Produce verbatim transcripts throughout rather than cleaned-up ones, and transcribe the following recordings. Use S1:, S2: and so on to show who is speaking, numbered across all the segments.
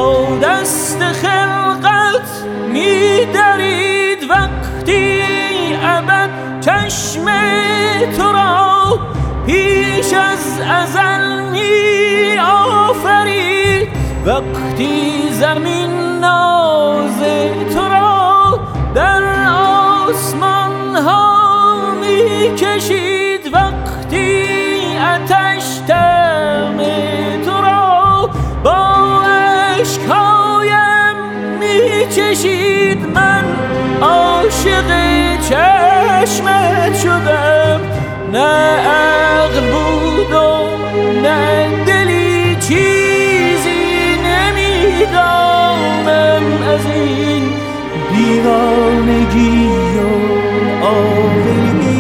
S1: با دست خلقت می درید وقتی ابد چشم تو را پیش از ازل می آفرید، وقتی زمین ناز تو را در آسمان ها می کشید، وقتی آتش دم تو را با اشکهایم می چشید. من عاشق چشمت شدم، نه عقل بود و نه دلی، چیزی نمیدانم از این دیوانگی و عاقلی.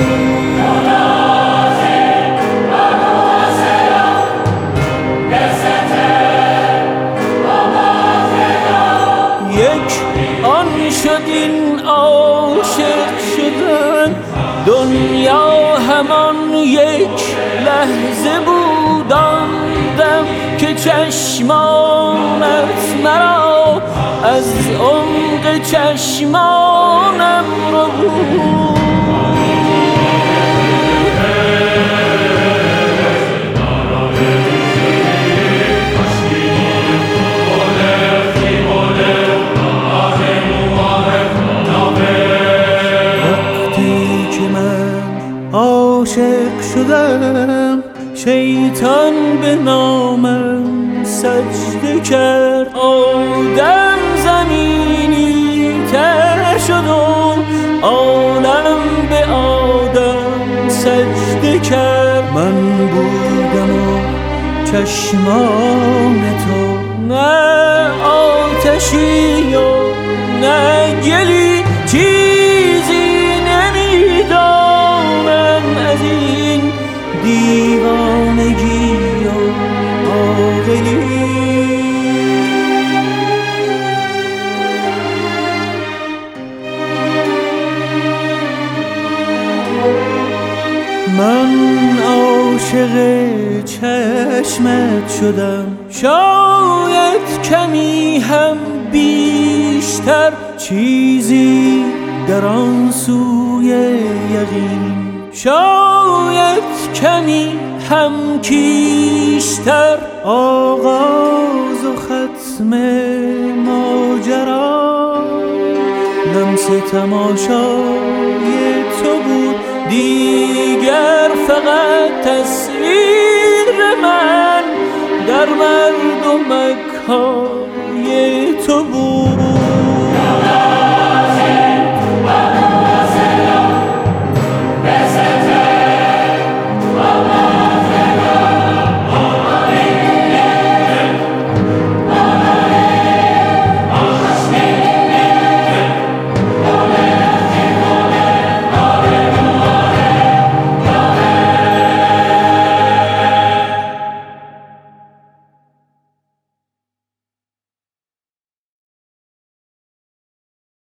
S1: یک آن شد این عاشق شدن، دنیا همان یک لحظه بود آن دم که چشمانت مرا از عمق چشمانم رو بود. عاشق شدم شیطان به نامم سجده کرد، آدم زمینی تر شد و عالم به آدم سجده کرد. من بودم و چشمان تو نه آتشی و نه گلی، چیزی نمیدانم از این دیوانگی و عاقلی. من عاشق چشمت شدم، شاید کمی هم بیشتر، چیزی در آن سوی یقین، شاید کمی هم کیشتر. آغاز و ختم ماجرا لمس تماشای تو بود، دیگر فقط تصویر من در مردمک های تو بود.